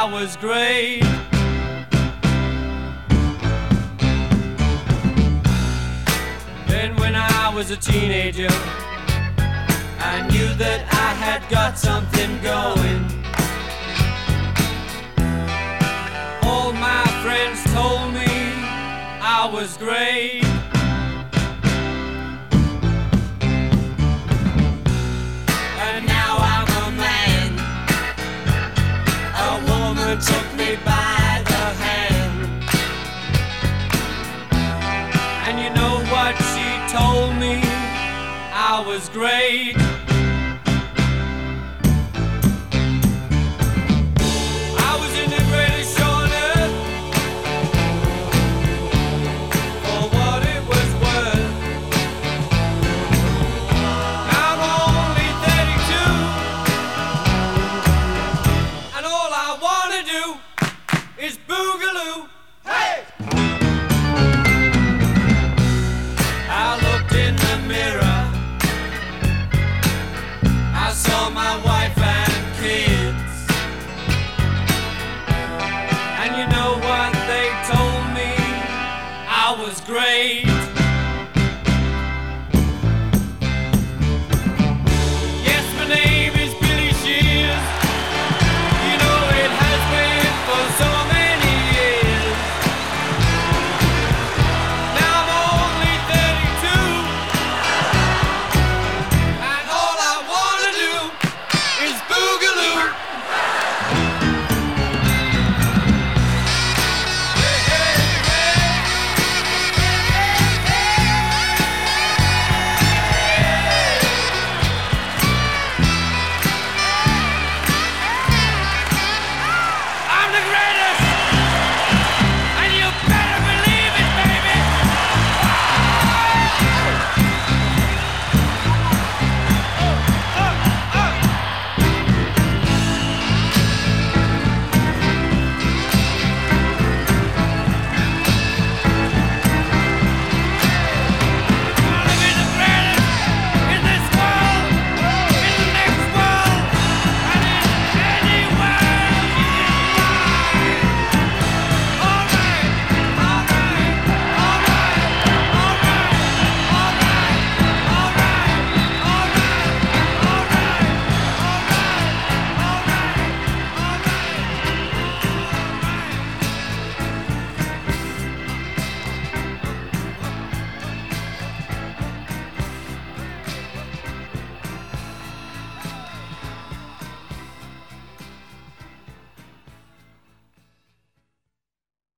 I was great. Then when I was a teenager, I knew that I had got something going. All my friends told me I was great. And now I'm a man. A woman took me by the hand. And you know what she told me? I was great.